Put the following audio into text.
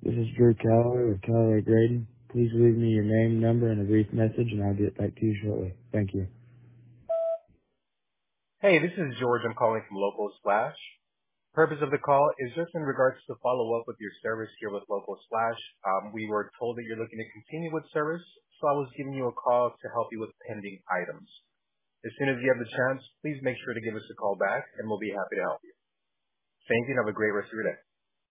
This is Drew Calloway with Calloway Graydon. Please leave me your name, number, and a brief message, and I'll get back to you shortly. Thank you. Hey, this is George. I'm calling from Local Splash. Purpose of the call is just in regards to follow up with your service here with Local Splash. We were told that you're looking to continue with service, so I was giving you a call to help you with pending items. As soon as you have the chance, please make sure to give us a call back, and we'll be happy to help you. Thank you, and have a great rest of your day.